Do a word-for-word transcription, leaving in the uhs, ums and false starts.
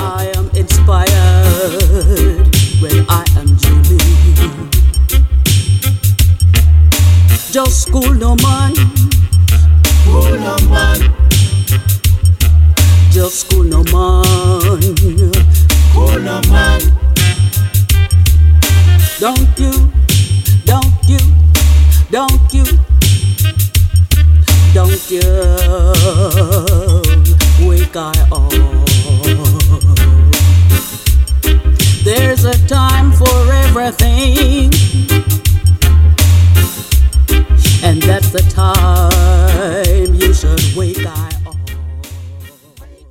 I am inspired when I am dreaming. Just cool no man, Cool no man, just cool no man. cool no man. Don't you, don't you, don't you, don't you wake I up. There's a time for everything, and that's the time you should wake up.